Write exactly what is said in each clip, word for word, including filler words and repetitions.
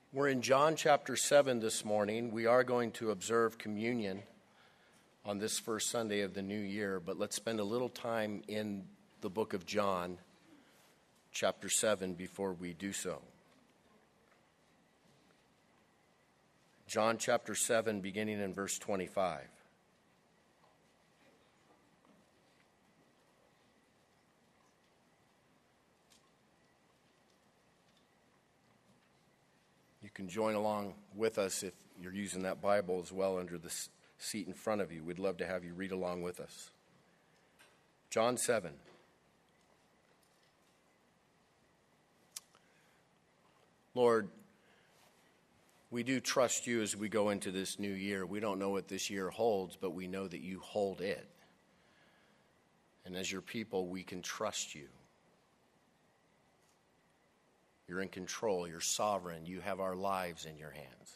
We're in John chapter seven this morning. We are going to observe communion on this first Sunday of the new year, but let's spend a little time in the book of John chapter seven before we do so. John chapter seven, beginning in verse twenty-five. You can join along with us if you're using that Bible as well under the seat in front of you. We'd love to have you read along with us. John seven. Lord, we do trust you as we go into this new year. We don't know what this year holds, but we know that you hold it. And as your people, we can trust you. You're in control. You're sovereign. You have our lives in your hands.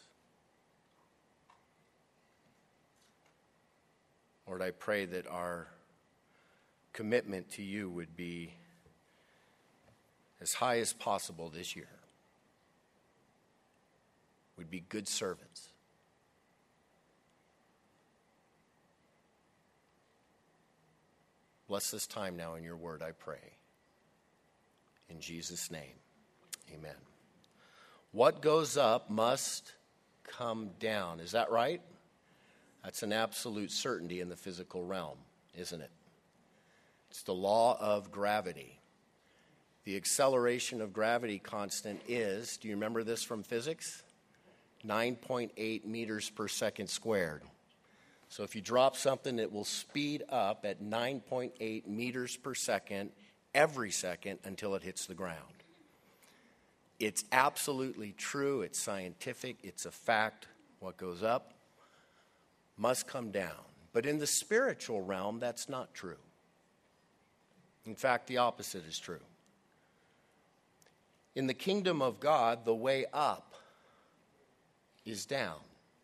Lord, I pray that our commitment to you would be as high as possible this year. We'd be good servants. Bless this time now in your word, I pray. In Jesus' name. Amen. What goes up must come down. Is that right? That's an absolute certainty in the physical realm, isn't it? It's the law of gravity. The acceleration of gravity constant is, do you remember this from physics? nine point eight meters per second squared. So if you drop something, it will speed up at nine point eight meters per second every second until it hits the ground. It's absolutely true. It's scientific. It's a fact. What goes up must come down. But in the spiritual realm, that's not true. In fact, the opposite is true. In the kingdom of God, the way up is down.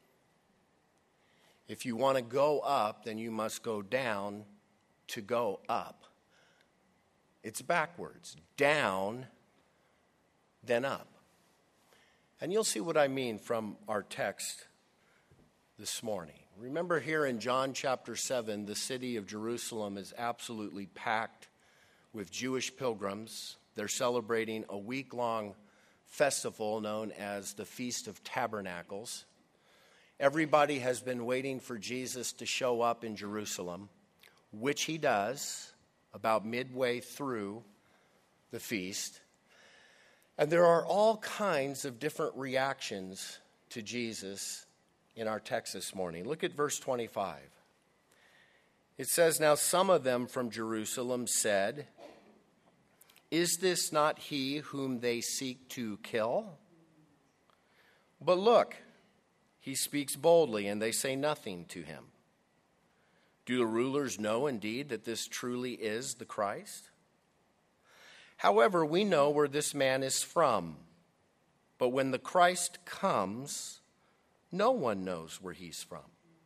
If you want to go up, then you must go down to go up. It's backwards. Down, then up. And you'll see what I mean from our text this morning. Remember here in John chapter seven, the city of Jerusalem is absolutely packed with Jewish pilgrims. They're celebrating a week-long festival known as the Feast of Tabernacles. Everybody has been waiting for Jesus to show up in Jerusalem, which he does about midway through the feast. And there are all kinds of different reactions to Jesus in our text this morning. Look at verse twenty-five. It says, "Now some of them from Jerusalem said, 'Is this not he whom they seek to kill? But look, he speaks boldly, and they say nothing to him. Do the rulers know indeed that this truly is the Christ? However, we know where this man is from, but when the Christ comes, no one knows where he's from.'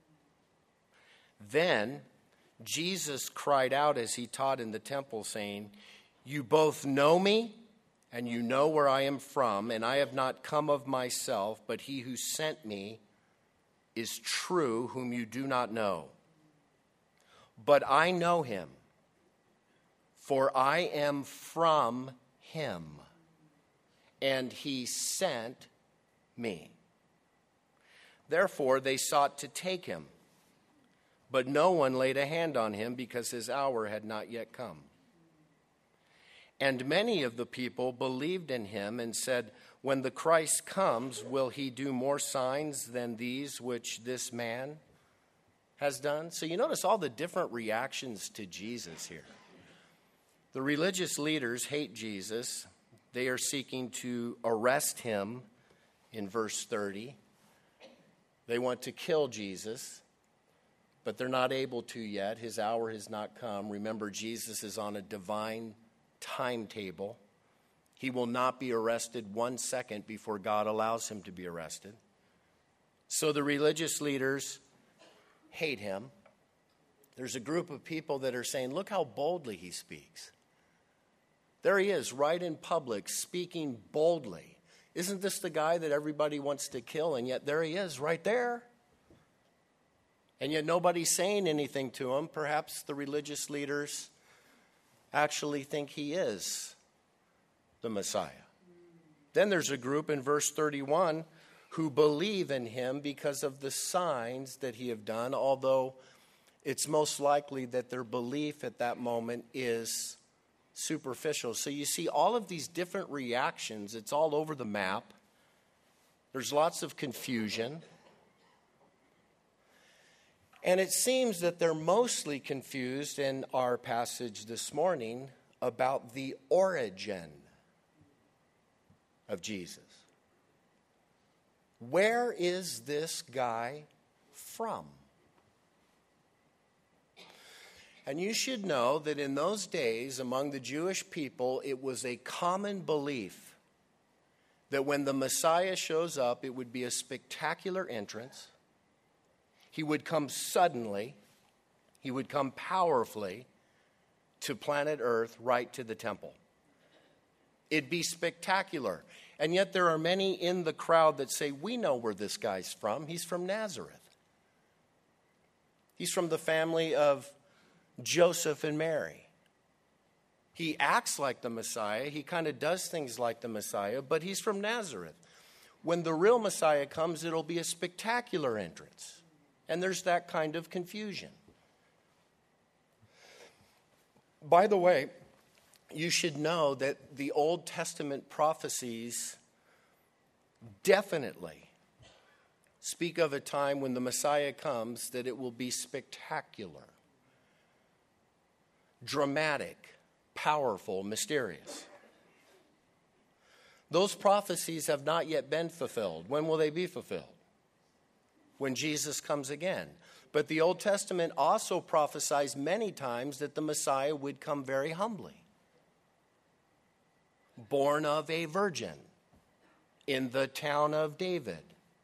Then Jesus cried out as he taught in the temple, saying, 'You both know me, and you know where I am from, and I have not come of myself, but he who sent me is true, whom you do not know. But I know him, for I am from him, and he sent me.' Therefore they sought to take him, but no one laid a hand on him because his hour had not yet come. And many of the people believed in him and said, 'When the Christ comes, will he do more signs than these which this man has done?'" So you notice all the different reactions to Jesus here. The religious leaders hate Jesus. They are seeking to arrest him in verse thirty. They want to kill Jesus, but they're not able to yet. His hour has not come. Remember, Jesus is on a divine timetable. He will not be arrested one second before God allows him to be arrested. So the religious leaders hate him. There's a group of people that are saying, "Look how boldly he speaks." There he is, right in public, speaking boldly. Isn't this the guy that everybody wants to kill? And yet there he is, right there. And yet nobody's saying anything to him. Perhaps the religious leaders actually think he is the Messiah. Then there's a group in verse thirty-one who believe in him because of the signs that he have done, although it's most likely that their belief at that moment is superficial. So you see all of these different reactions. It's all over the map. There's lots of confusion. And it seems that they're mostly confused in our passage this morning about the origin of Jesus. Where is this guy from? And you should know that in those days, among the Jewish people, it was a common belief that when the Messiah shows up, it would be a spectacular entrance. He would come suddenly. He would come powerfully to planet Earth, right to the temple. It'd be spectacular. And yet there are many in the crowd that say, we know where this guy's from. He's from Nazareth. He's from the family of Joseph and Mary. He acts like the Messiah. He kind of does things like the Messiah, but he's from Nazareth. When the real Messiah comes, it'll be a spectacular entrance. And there's that kind of confusion. By the way, you should know that the Old Testament prophecies definitely speak of a time when the Messiah comes that it will be spectacular, dramatic, powerful, mysterious. Those prophecies have not yet been fulfilled. When will they be fulfilled? When Jesus comes again. But the Old Testament also prophesies many times that the Messiah would come very humbly. Born of a virgin in the town of David,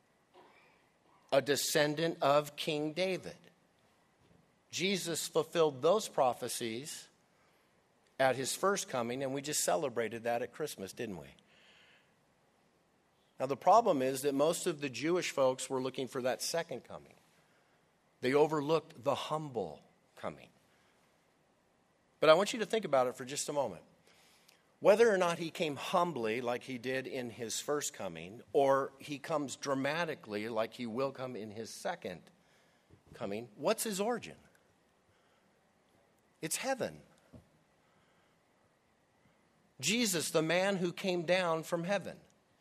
a descendant of King David. Jesus fulfilled those prophecies at his first coming, and we just celebrated that at Christmas, didn't we? Now, the problem is that most of the Jewish folks were looking for that second coming. They overlooked the humble coming. But I want you to think about it for just a moment. Whether or not he came humbly like he did in his first coming, or he comes dramatically like he will come in his second coming, what's his origin? It's heaven. Jesus, the man who came down from heaven.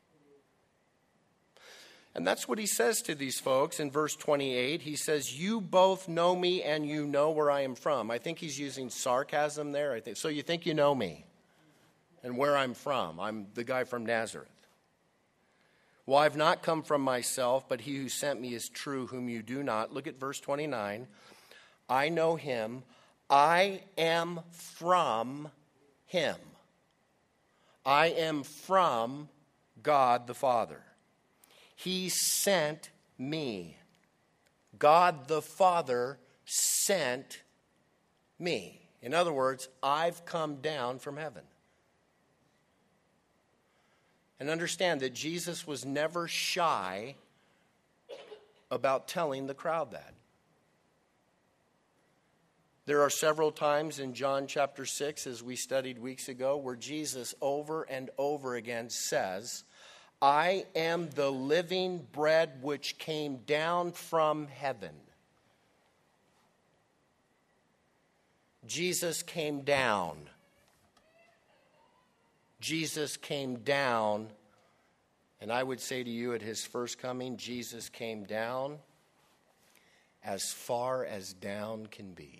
And that's what he says to these folks in verse twenty-eight. He says, you both know me and you know where I am from. I think he's using sarcasm there. I think so. You think you know me and where I'm from. I'm the guy from Nazareth. Well, I've not come from myself, but he who sent me is true, whom you do not. Look at verse twenty-nine. I know him. I am from him. I am from God the Father. He sent me. God the Father sent me. In other words, I've come down from heaven. And understand that Jesus was never shy about telling the crowd that. There are several times in John chapter six, as we studied weeks ago, where Jesus over and over again says, I am the living bread which came down from heaven. Jesus came down. Jesus came down. And I would say to you at his first coming, Jesus came down as far as down can be.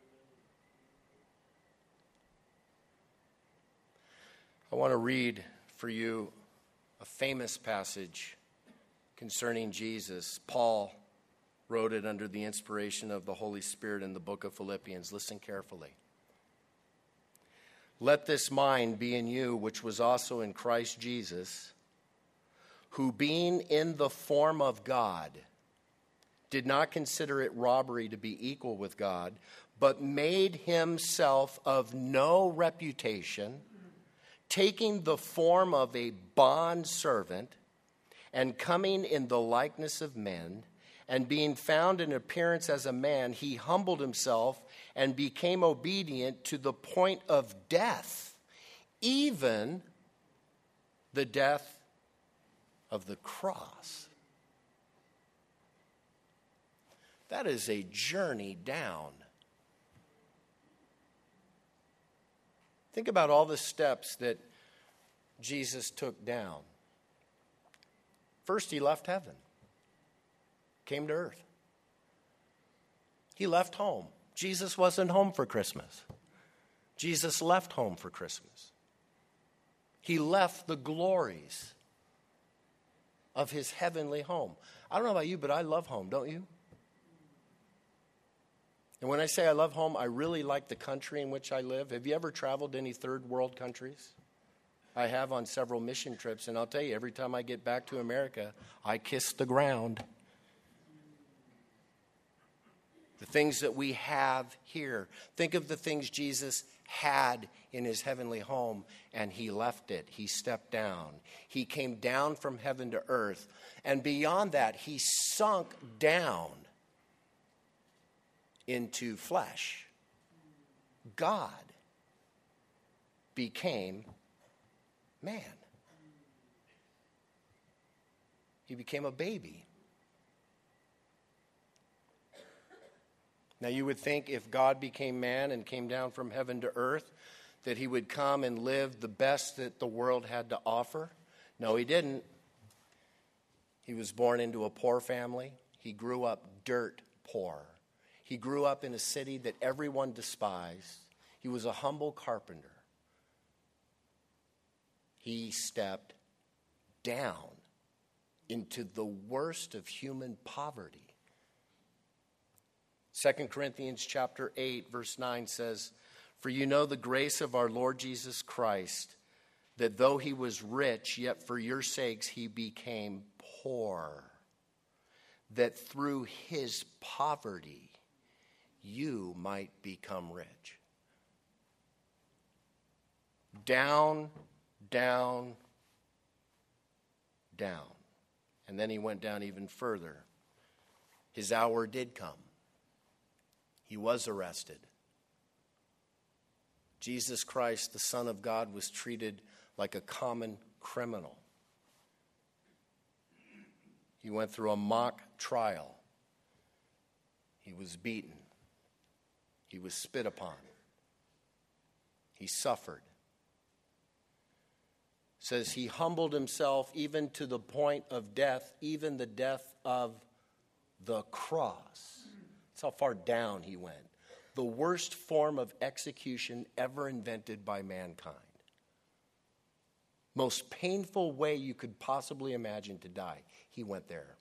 I want to read for you a famous passage concerning Jesus. Paul wrote it under the inspiration of the Holy Spirit in the book of Philippians. Listen carefully. Let this mind be in you, which was also in Christ Jesus, who being in the form of God, did not consider it robbery to be equal with God, but made himself of no reputation, taking the form of a bondservant and coming in the likeness of men, and being found in appearance as a man, he humbled himself and became obedient to the point of death, even the death of the cross. That is a journey down. Think about all the steps that Jesus took down. First, he left heaven, came to earth. He left home. Jesus wasn't home for Christmas. Jesus left home for Christmas. He left the glories of his heavenly home. I don't know about you, but I love home, don't you? And when I say I love home, I really like the country in which I live. Have you ever traveled to any third world countries? I have on several mission trips, and I'll tell you, every time I get back to America, I kiss the ground. The things that we have here. Think of the things Jesus had in his heavenly home, and he left it. He stepped down. He came down from heaven to earth. And beyond that, he sunk down into flesh. God became man. He became a baby. Now you would think if God became man and came down from heaven to earth, that he would come and live the best that the world had to offer. No, he didn't. He was born into a poor family. He grew up dirt poor. He grew up in a city that everyone despised. He was a humble carpenter. He stepped down into the worst of human poverty. Second Corinthians chapter eight, verse nine says, "For you know the grace of our Lord Jesus Christ, that though he was rich, yet for your sakes he became poor, that through his poverty you might become rich." Down, down, down. And then he went down even further. His hour did come. He was arrested. Jesus Christ, the Son of God, was treated like a common criminal. He went through a mock trial. He was beaten. He was spit upon. He suffered. It says he humbled himself even to the point of death, even the death of the cross. That's how far down he went. The worst form of execution ever invented by mankind. Most painful way you could possibly imagine to die. He went there.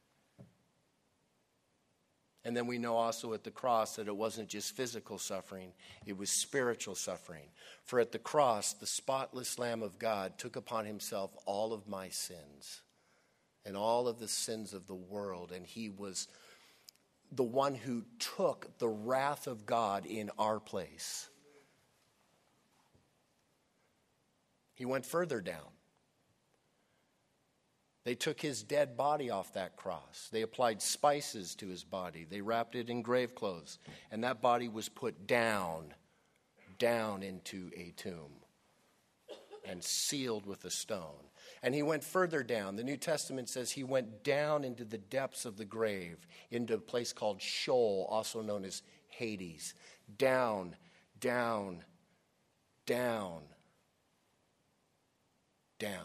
And then we know also at the cross that it wasn't just physical suffering, it was spiritual suffering. For at the cross, the spotless Lamb of God took upon himself all of my sins and all of the sins of the world. And he was the one who took the wrath of God in our place. He went further down. They took his dead body off that cross. They applied spices to his body. They wrapped it in grave clothes. And that body was put down, down into a tomb and sealed with a stone. And he went further down. The New Testament says he went down into the depths of the grave, into a place called Sheol, also known as Hades. Down, down, down, down.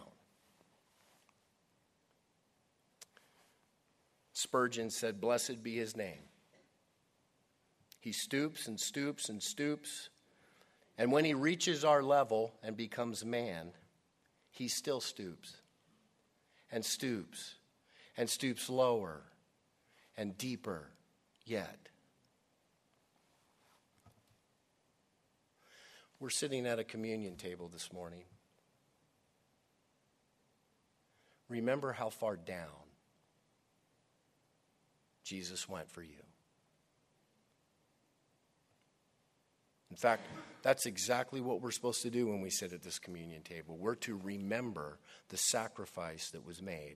Spurgeon said, "Blessed be his name. He stoops and stoops and stoops. And when he reaches our level and becomes man, he still stoops and stoops and stoops lower and deeper yet." We're sitting at a communion table this morning. Remember how far down Jesus went for you. In fact, That's exactly what we're supposed to do when we sit at this communion table. We're to remember the sacrifice that was made.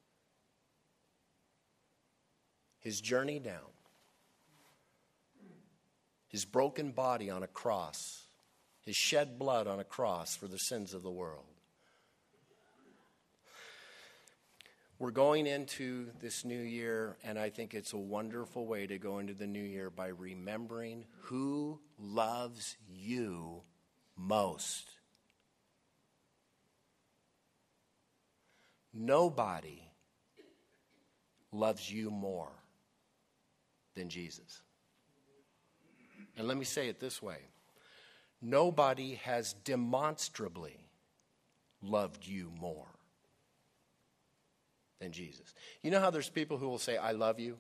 His journey down. His broken body on a cross. His shed blood on a cross for the sins of the world. We're going into this new year, and I think it's a wonderful way to go into the new year by remembering who loves you most. Nobody loves you more than Jesus. And let me say it this way. Nobody has demonstrably loved you more than Jesus. You know how there's people who will say, I love you,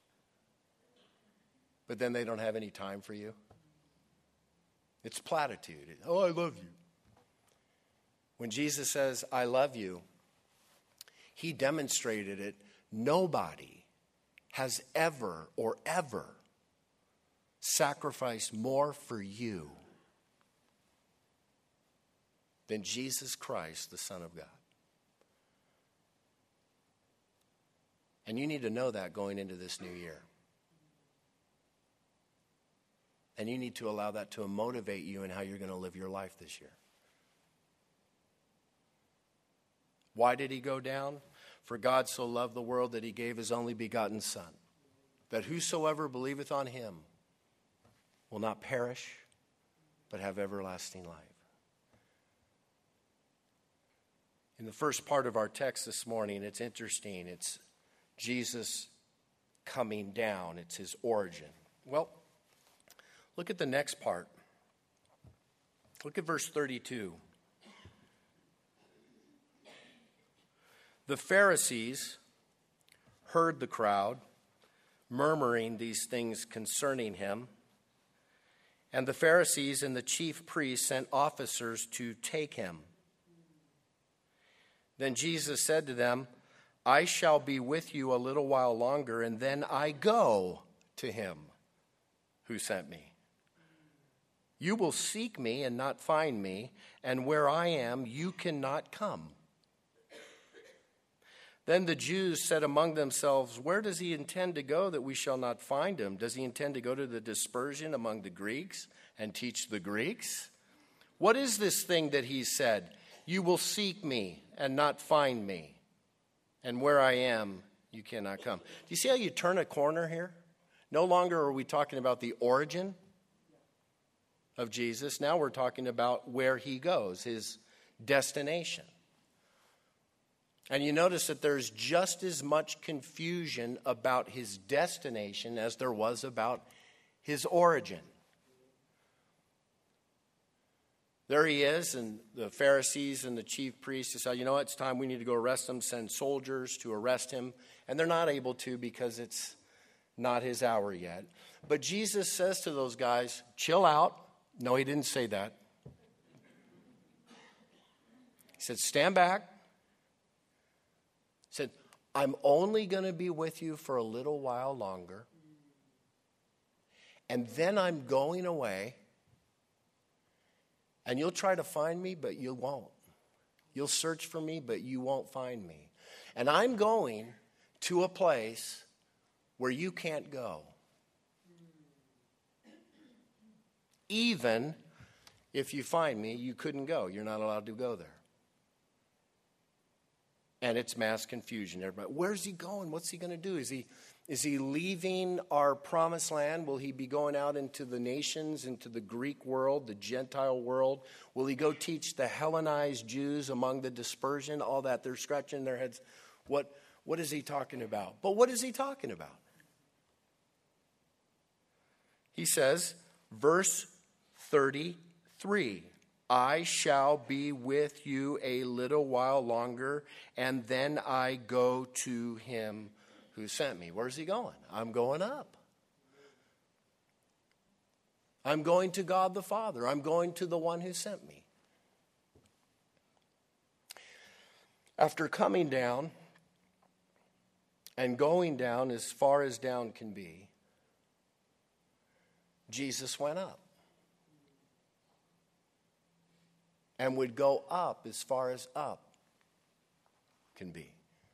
but then they don't have any time for you? It's platitude. Oh, I love you. When Jesus says, I love you, he demonstrated it. Nobody has ever or ever sacrificed more for you than Jesus Christ, the Son of God. And you need to know that going into this new year. And you need to allow that to motivate you in how you're going to live your life this year. Why did he go down? For God so loved the world that he gave his only begotten Son, that whosoever believeth on him will not perish, but have everlasting life. In the first part of our text this morning, it's interesting. It's Jesus coming down. It's his origin. Well, look at the next part. Look at verse thirty-two. The Pharisees heard the crowd murmuring these things concerning him. And the Pharisees and the chief priests sent officers to take him. Then Jesus said to them, I shall be with you a little while longer, and then I go to him who sent me. You will seek me and not find me, and where I am, you cannot come. Then the Jews said among themselves, where does he intend to go that we shall not find him? Does he intend to go to the dispersion among the Greeks and teach the Greeks? What is this thing that he said? You will seek me and not find me, and where I am, you cannot come. Do you see how you turn a corner here? No longer are we talking about the origin of Jesus. Now we're talking about where he goes, his destination. And you notice that there's just as much confusion about his destination as there was about his origin. There he is, and the Pharisees and the chief priests decide, you know what, it's time, we need to go arrest him, send soldiers to arrest him. And they're not able to because it's not his hour yet. But Jesus says to those guys, chill out. No, he didn't say that. He said, stand back. He said, I'm only going to be with you for a little while longer. And then I'm going away. And you'll try to find me, but you won't. You'll search for me, but you won't find me. And I'm going to a place where you can't go. Even if you find me, you couldn't go. You're not allowed to go there. And it's mass confusion. Everybody, where's he going? What's he going to do? Is he, is he leaving our promised land? Will he be going out into the nations, into the Greek world, the Gentile world? Will he go teach the Hellenized Jews among the dispersion? All that. They're scratching their heads. What, what is he talking about? But what is he talking about? He says, verse thirty-three. I shall be with you a little while longer, and then I go to him who sent me. Where's he going? I'm going up. I'm going to God the Father. I'm going to the one who sent me. After coming down and going down as far as down can be, Jesus went up. and would go up as far as up can be.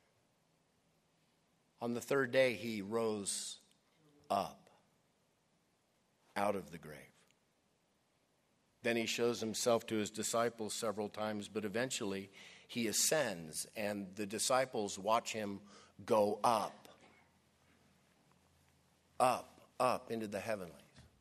On the third day, he rose up out of the grave. Then he shows himself to his disciples several times, but eventually he ascends, and the disciples watch him go up, up, up into the heavenlies.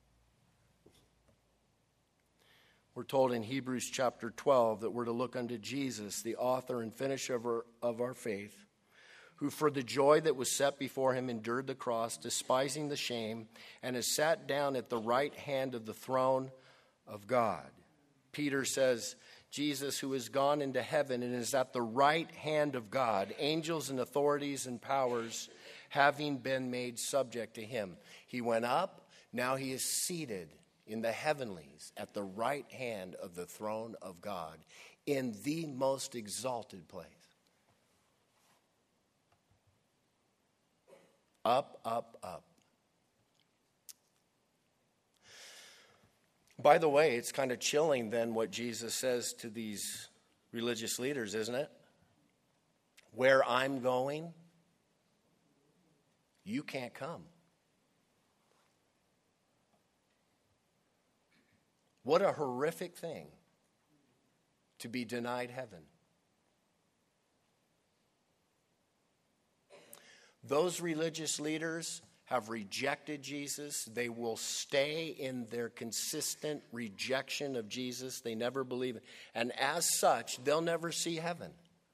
We're told in Hebrews chapter twelve that we're to look unto Jesus, the author and finisher of our, of our faith, who for the joy that was set before him endured the cross, despising the shame, and has sat down at the right hand of the throne of God. Peter says, Jesus, who has gone into heaven and is at the right hand of God, angels and authorities and powers having been made subject to him. He went up, now he is seated in the heavenlies at the right hand of the throne of God in the most exalted place. Up, up, up. By the way, it's kind of chilling then what Jesus says to these religious leaders, isn't it? Where I'm going, you can't come. What a horrific thing to be denied heaven. Those religious leaders have rejected Jesus. They will stay in their consistent rejection of Jesus. They never believe it. And as such, they'll never see heaven.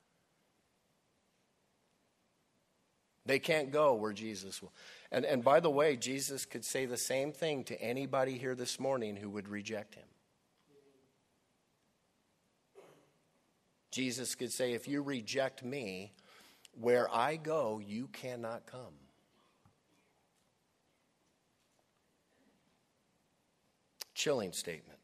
They can't go where Jesus will. And, and by the way, Jesus could say the same thing to anybody here this morning who would reject him. Jesus could say, if you reject me, where I go, you cannot come. Chilling statement.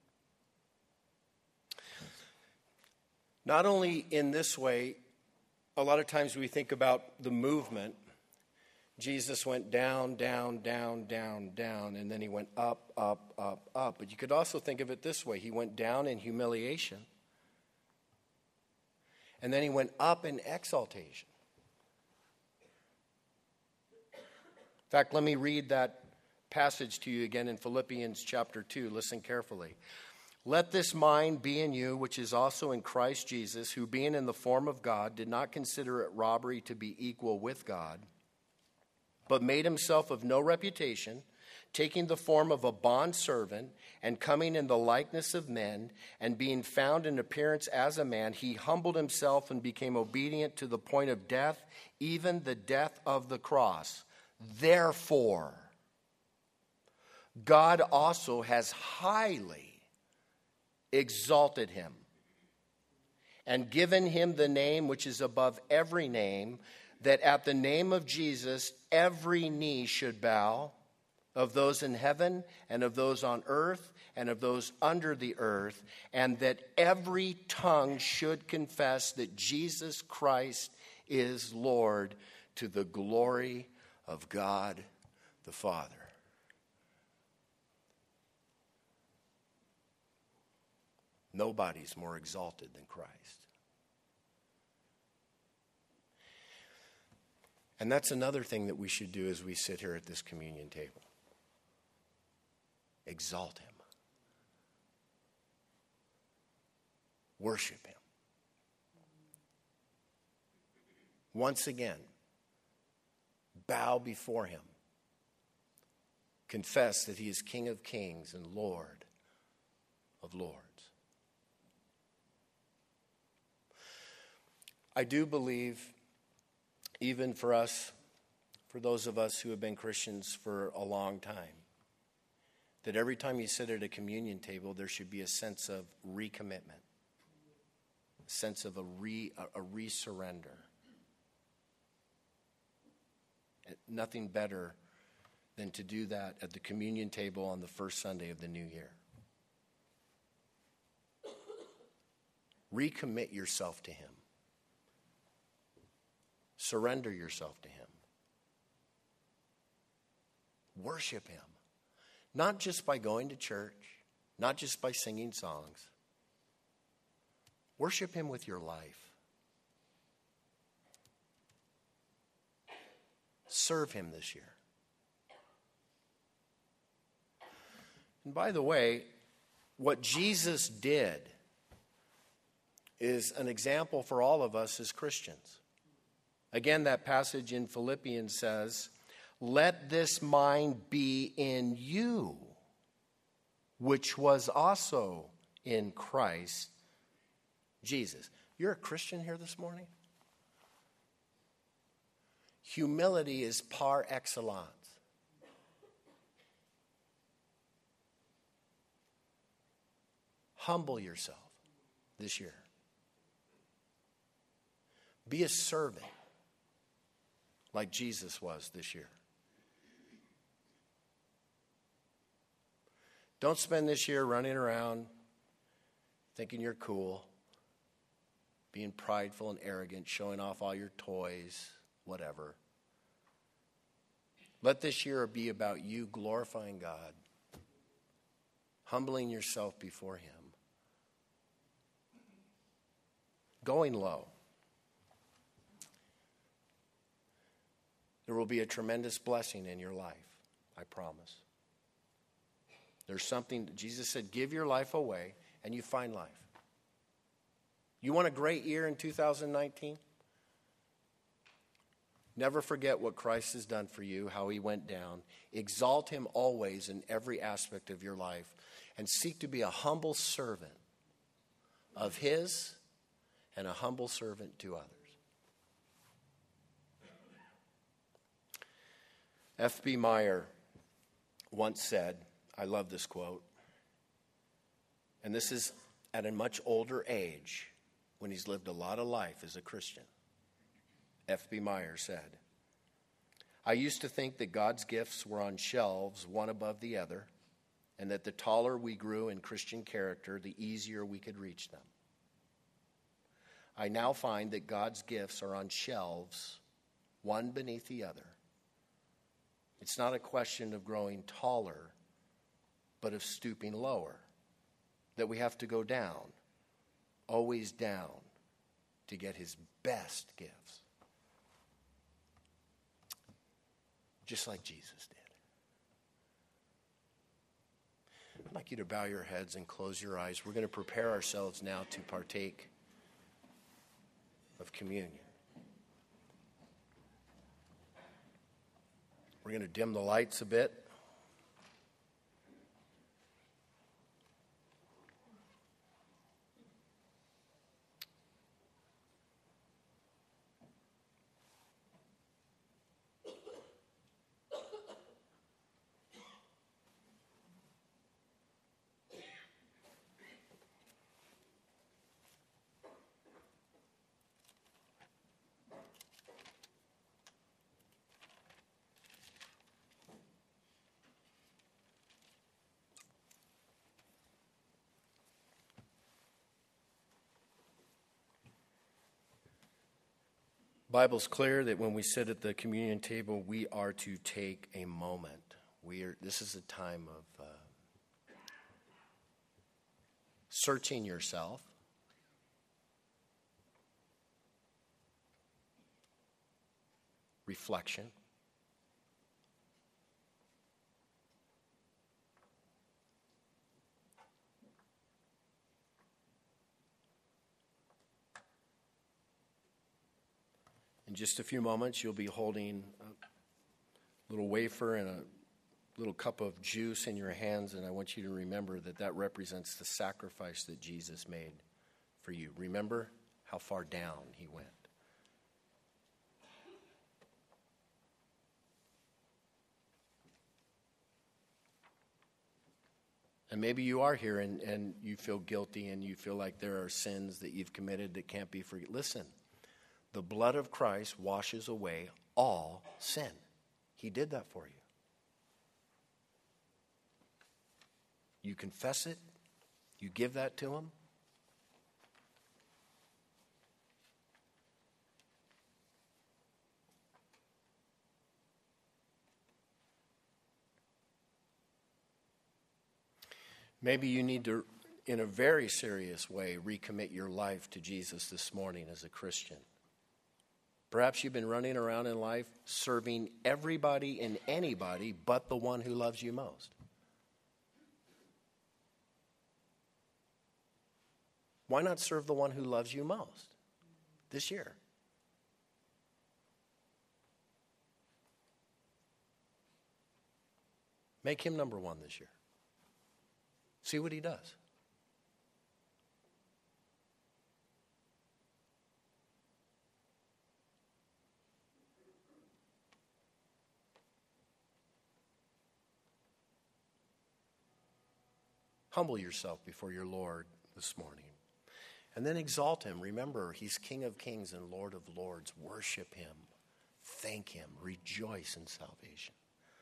Not only in this way, a lot of times we think about the movement. Jesus went down, down, down, down, down, and then he went up, up, up, up. But you could also think of it this way. He went down in humiliation, and then he went up in exaltation. In fact, let me read that passage to you again in Philippians chapter two. Listen carefully. Let this mind be in you, which is also in Christ Jesus, who being in the form of God, did not consider it robbery to be equal with God, but made himself of no reputation, taking the form of a bondservant, and coming in the likeness of men, and being found in appearance as a man, he humbled himself and became obedient to the point of death, even the death of the cross. Therefore, God also has highly exalted him and given him the name which is above every name, that at the name of Jesus every knee should bow, of those in heaven and of those on earth and of those under the earth, and that every tongue should confess that Jesus Christ is Lord, to the glory of God the Father. Nobody's more exalted than Christ. And that's another thing that we should do as we sit here at this communion table. Exalt him. Worship him. Once again, bow before him. Confess that he is King of kings and Lord of lords. I do believe, even for us, for those of us who have been Christians for a long time, that every time you sit at a communion table, there should be a sense of recommitment, a sense of a re a, a re-surrender. Nothing better than to do that at the communion table on the first Sunday of the new year. Recommit yourself to him. Surrender yourself to him. Worship him. Not just by going to church, not just by singing songs, Worship him with your life. Serve him this year. And by the way, what Jesus did is an example for all of us as Christians. Again, that passage in Philippians says, "Let this mind be in you, which was also in Christ Jesus." You're a Christian here this morning? Humility is par excellence. Humble yourself this year. Be a servant like Jesus was this year. Don't spend this year running around thinking you're cool, being prideful and arrogant, showing off all your toys, whatever. Let this year be about you glorifying God, humbling yourself before him, going low. There will be a tremendous blessing in your life, I promise. There's something, Jesus said, give your life away and you find life. You want a great year in two thousand nineteen? Never forget what Christ has done for you, how he went down. Exalt him always in every aspect of your life and seek to be a humble servant of his and a humble servant to others. F B Meyer once said, I love this quote, and this is at a much older age when he's lived a lot of life as a Christian. F B Meyer said, I used to think that God's gifts were on shelves, one above the other, and that the taller we grew in Christian character, the easier we could reach them. I now find that God's gifts are on shelves, one beneath the other. It's not a question of growing taller, but of stooping lower, that we have to go down, always down, to get his best gifts. Just like Jesus did. I'd like you to bow your heads and close your eyes. We're going to prepare ourselves now to partake of communion. We're going to dim the lights a bit. Bible's clear that when we sit at the communion table, we are to take a moment. We are. This is a time of uh, searching yourself, reflection, in just a few moments, you'll be holding a little wafer and a little cup of juice in your hands, and I want you to remember that that represents the sacrifice that Jesus made for you. Remember how far down he went. And maybe you are here and, and you feel guilty and you feel like there are sins that you've committed that can't be forgiven. Listen. The blood of Christ washes away all sin. He did that for you. You confess it. You give that to him. Maybe you need to in a very serious way, recommit your life to Jesus this morning as a Christian. Perhaps you've been running around in life serving everybody and anybody but the one who loves you most. Why not serve the one who loves you most this year? Make him number one this year. See what he does. Humble yourself before your Lord this morning. And then exalt him. Remember, he's King of kings and Lord of lords. Worship him. Thank him. Rejoice in salvation.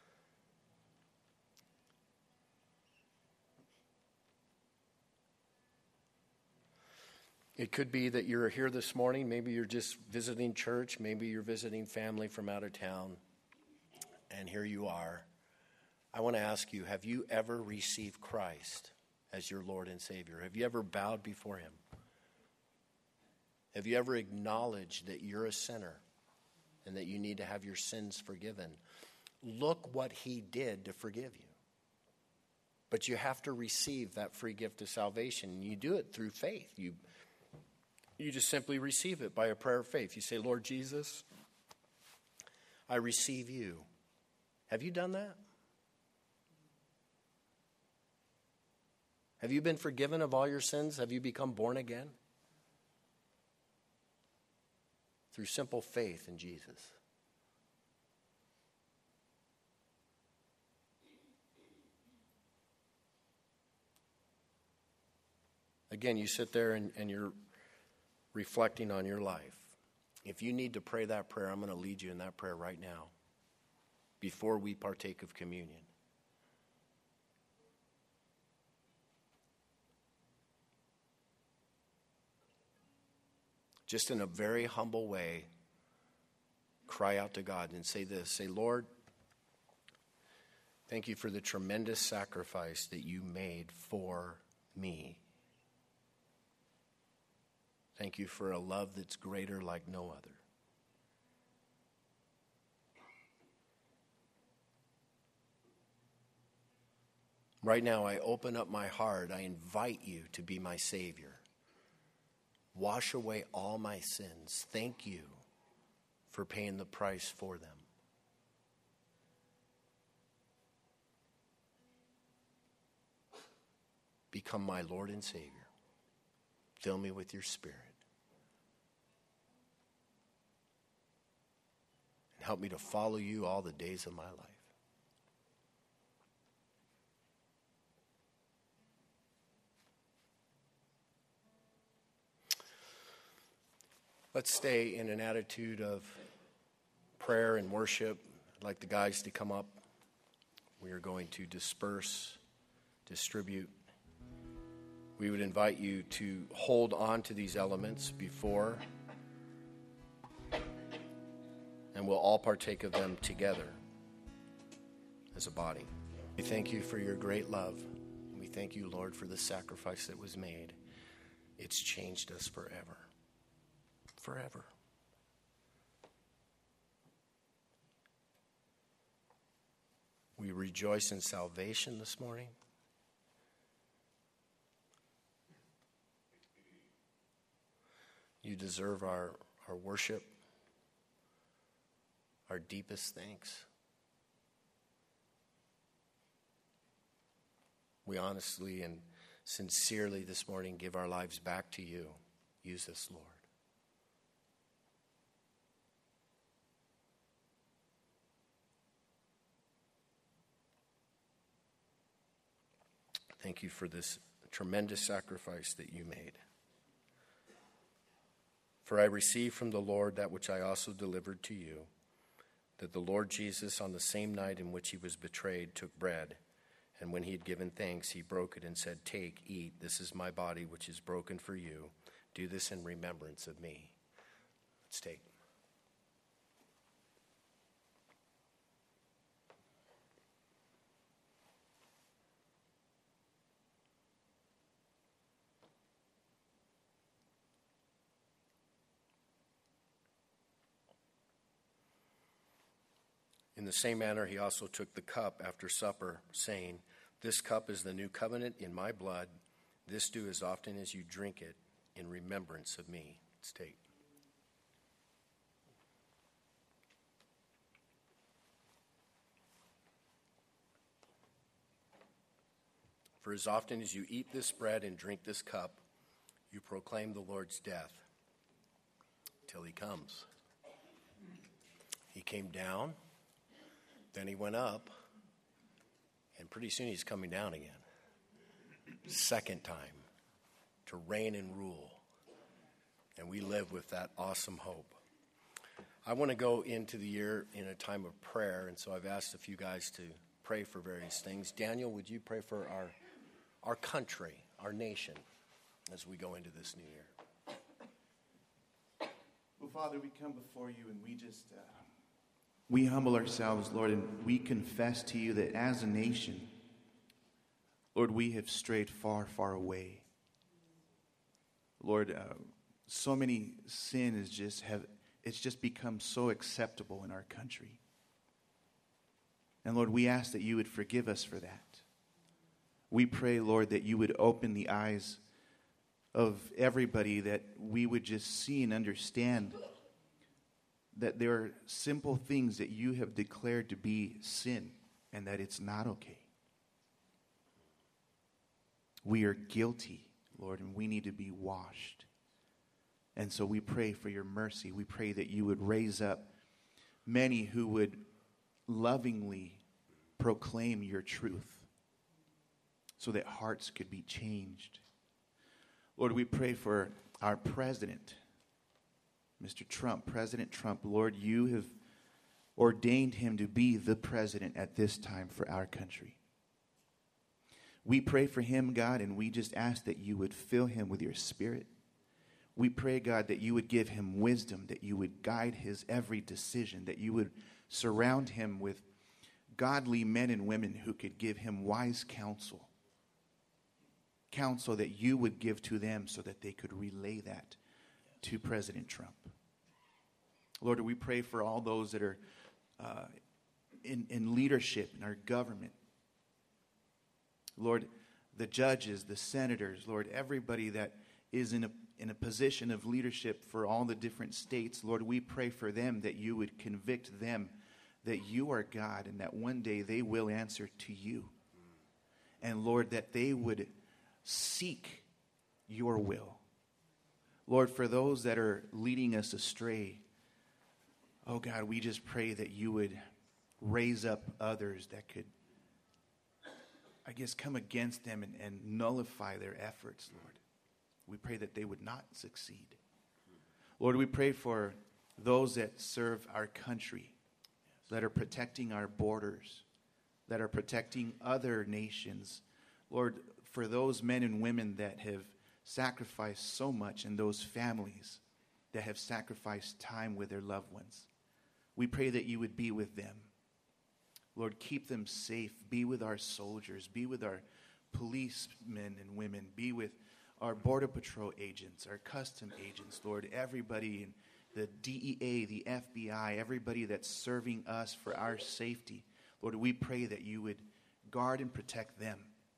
It could be that you're here this morning. Maybe you're just visiting church. Maybe you're visiting family from out of town. And here you are. I want to ask you, have you ever received Christ as your Lord and Savior? Have you ever bowed before him? Have you ever acknowledged that you're a sinner and that you need to have your sins forgiven? Look what he did to forgive you. But you have to receive that free gift of salvation. You do it through faith. You, you just simply receive it by a prayer of faith. You say, Lord Jesus, I receive you. Have you done that? Have you been forgiven of all your sins? Have you become born again? Through simple faith in Jesus. Again, you sit there and, and you're reflecting on your life. If you need to pray that prayer, I'm going to lead you in that prayer right now before we partake of communion. Just in a very humble way, cry out to God and say this. Say, Lord, thank you for the tremendous sacrifice that you made for me. Thank you for a love that's greater like no other. Right now, I open up my heart. I invite you to be my Savior. Wash away all my sins. Thank you for paying the price for them. Become my Lord and Savior. Fill me with your Spirit. And help me to follow you all the days of my life. Let's stay in an attitude of prayer and worship. I'd like the guys to come up. We are going to disperse, distribute. We would invite you to hold on to these elements before, and we'll all partake of them together as a body. We thank you for your great love. We thank you, Lord, for the sacrifice that was made. It's changed us forever. Forever. We rejoice in salvation this morning. You deserve our, our worship, our deepest thanks. We honestly and sincerely this morning give our lives back to you. Use us, Lord. Thank you for this tremendous sacrifice that you made. For I received from the Lord that which I also delivered to you, that the Lord Jesus, on the same night in which he was betrayed, took bread, and when he had given thanks, he broke it and said, "Take, eat, this is my body which is broken for you. Do this in remembrance of me." Let's take. In the same manner, he also took the cup after supper, saying, "This cup is the new covenant in my blood. This do as often as you drink it in remembrance of me." Let's take. For as often as you eat this bread and drink this cup, you proclaim the Lord's death till he comes. He came down, then he went up, and pretty soon he's coming down again. Second time, to reign and rule. And we live with that awesome hope. I want to go into the year in a time of prayer, and so I've asked a few guys to pray for various things. Daniel, would you pray for our our country, our nation, as we go into this new year? Well, Father, we come before you and we just, uh, we humble ourselves, Lord, and we confess to you that as a nation, Lord, we have strayed far, far away. Lord, uh, so many sin is just have, it's just become so acceptable in our country. And Lord, we ask that you would forgive us for that. We pray, Lord, that you would open the eyes of everybody, that we would just see and understand that there are simple things that you have declared to be sin and that it's not okay. We are guilty, Lord, and we need to be washed. And so we pray for your mercy. We pray that you would raise up many who would lovingly proclaim your truth, so that hearts could be changed. Lord, we pray for our president, Mister Trump, President Trump. Lord, you have ordained him to be the president at this time for our country. We pray for him, God, and we just ask that you would fill him with your spirit. We pray, God, that you would give him wisdom, that you would guide his every decision, that you would surround him with godly men and women who could give him wise counsel. Counsel that you would give to them so that they could relay that to President Trump. Lord, we pray for all those that are uh, in, in leadership in our government. Lord, the judges, the senators, Lord, everybody that is in a, in a position of leadership for all the different states, Lord, we pray for them that you would convict them that you are God and that one day they will answer to you. And Lord, that they would seek your will. Lord, for those that are leading us astray, oh God, we just pray that you would raise up others that could, I guess, come against them and, and nullify their efforts, Lord. We pray that they would not succeed. Lord, we pray for those that serve our country, that are protecting our borders, that are protecting other nations. Lord, for those men and women that have sacrificed so much, and those families that have sacrificed time with their loved ones, we pray that you would be with them. Lord, keep them safe. Be with our soldiers. Be with our policemen and women. Be with our Border Patrol agents, our custom agents, Lord, everybody in the D E A, the F B I, everybody that's serving us for our safety. Lord, we pray that you would guard and protect them.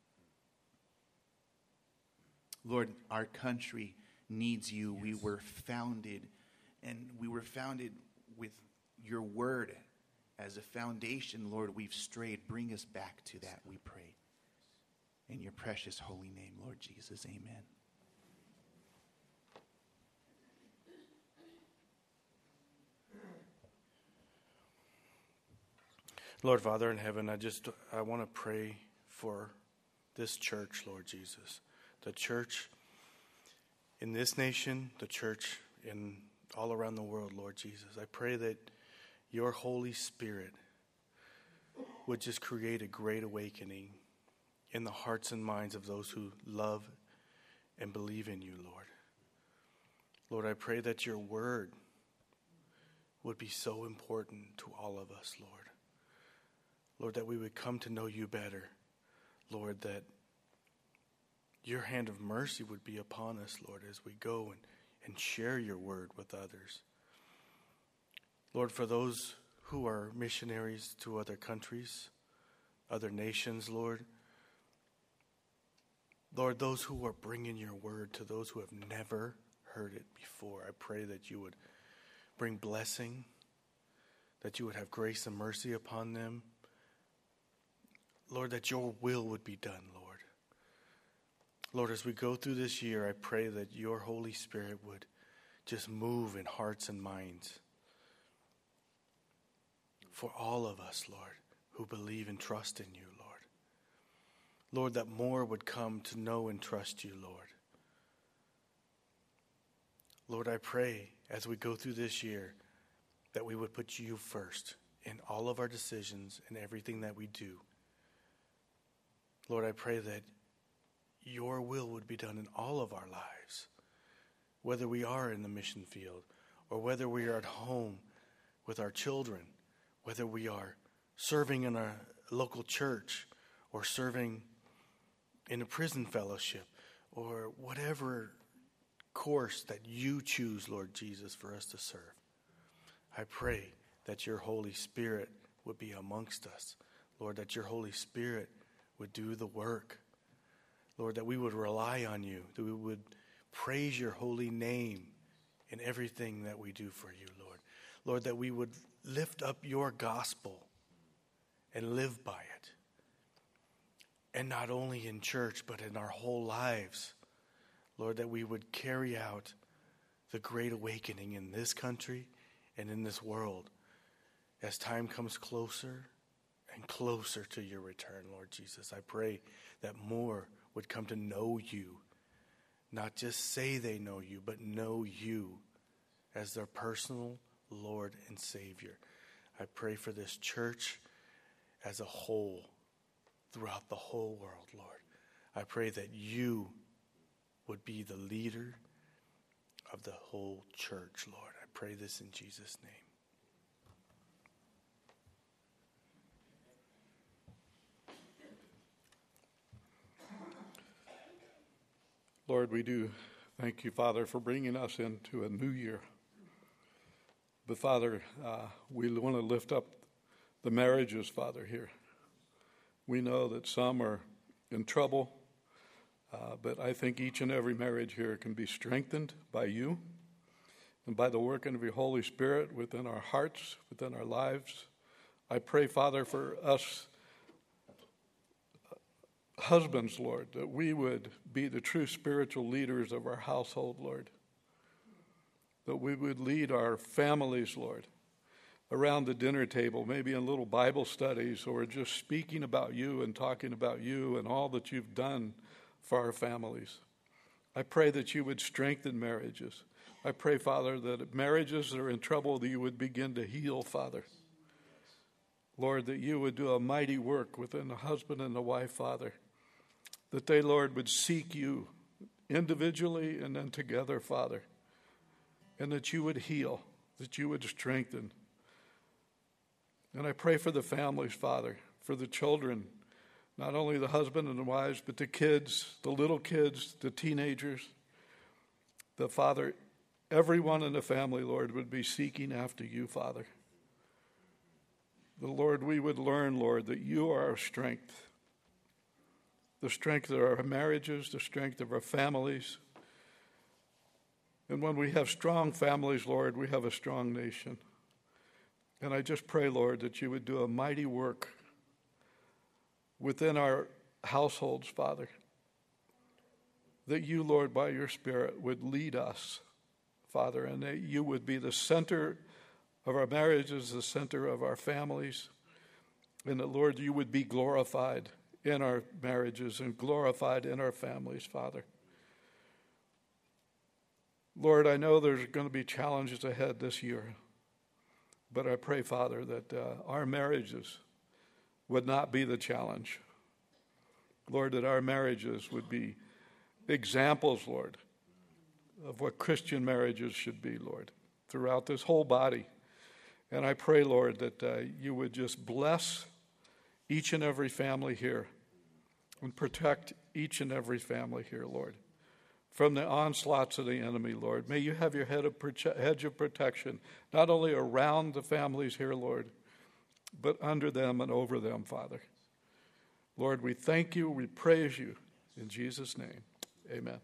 Lord, our country needs you. Yes. We were founded, and we were founded with your word as a foundation. Lord, we've strayed. Bring us back to that, we pray. In your precious holy name, Lord Jesus, amen. Lord Father in heaven, I just, I want to pray for this church, Lord Jesus. The church in this nation, the church in all around the world, Lord Jesus. I pray that your Holy Spirit would just create a great awakening in the hearts and minds of those who love and believe in you, Lord. Lord, I pray that your word would be so important to all of us, Lord. Lord, that we would come to know you better. Lord, that your hand of mercy would be upon us, Lord, as we go and, and share your word with others. Lord, for those who are missionaries to other countries, other nations, Lord. Lord, those who are bringing your word to those who have never heard it before, I pray that you would bring blessing, that you would have grace and mercy upon them. Lord, that your will would be done, Lord. Lord, as we go through this year, I pray that your Holy Spirit would just move in hearts and minds for all of us, Lord, who believe and trust in you, Lord. Lord, that more would come to know and trust you, Lord. Lord, I pray as we go through this year that we would put you first in all of our decisions and everything that we do. Lord, I pray that your will would be done in all of our lives, whether we are in the mission field or whether we are at home with our children, whether we are serving in a local church or serving in a prison fellowship or whatever course that you choose, Lord Jesus, for us to serve. I pray that your Holy Spirit would be amongst us. Lord, that your Holy Spirit would do the work. Lord, that we would rely on you, that we would praise your holy name in everything that we do for you, Lord. Lord, that we would lift up your gospel and live by it. And not only in church, but in our whole lives. Lord, that we would carry out the great awakening in this country and in this world as time comes closer and closer to your return, Lord Jesus. I pray that more would come to know you, not just say they know you, but know you as their personal Lord and Savior. I pray for this church as a whole, throughout the whole world, Lord. I pray that you would be the leader of the whole church, Lord. I pray this in Jesus' name. Lord, we do thank you, Father, for bringing us into a new year. But, Father, uh, we want to lift up the marriages, Father, here. We know that some are in trouble, uh, but I think each and every marriage here can be strengthened by you and by the working of your Holy Spirit within our hearts, within our lives. I pray, Father, for us husbands, Lord, that we would be the true spiritual leaders of our household, Lord. That we would lead our families, Lord, around the dinner table, maybe in little Bible studies, or just speaking about you and talking about you and all that you've done for our families. I pray that you would strengthen marriages. I pray, Father, that marriages that are in trouble, that you would begin to heal, Father. Lord, that you would do a mighty work within the husband and the wife, Father. That they, Lord, would seek you individually and then together, Father. And that you would heal, that you would strengthen. And I pray for the families, Father, for the children, not only the husband and the wives, but the kids, the little kids, the teenagers. The Father, everyone in the family, Lord, would be seeking after you, Father. The Lord, we would learn, Lord, that you are our strength. The strength of our marriages, the strength of our families. And when we have strong families, Lord, we have a strong nation. And I just pray, Lord, that you would do a mighty work within our households, Father. That you, Lord, by your Spirit would lead us, Father, and that you would be the center of our marriages, the center of our families. And that, Lord, you would be glorified in our marriages and glorified in our families, Father. Lord, I know there's going to be challenges ahead this year, but I pray, Father, that uh, our marriages would not be the challenge. Lord, that our marriages would be examples, Lord, of what Christian marriages should be, Lord, throughout this whole body. And I pray, Lord, that uh, you would just bless each and every family here and protect each and every family here, Lord, from the onslaughts of the enemy, Lord. May you have your head of prote- hedge of protection, not only around the families here, Lord, but under them and over them, Father. Lord, we thank you, we praise you. In Jesus' name, amen.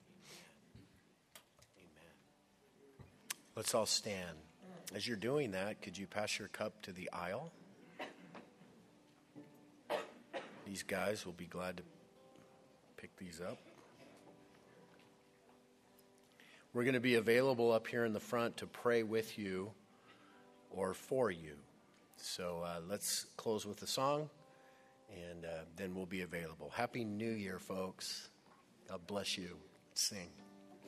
Let's all stand. As you're doing that, could you pass your cup to the aisle? These guys will be glad to pick these up. We're going to be available up here in the front to pray with you or for you. So uh, let's close with a song, and uh, then we'll be available. Happy New Year, folks. God bless you. Sing.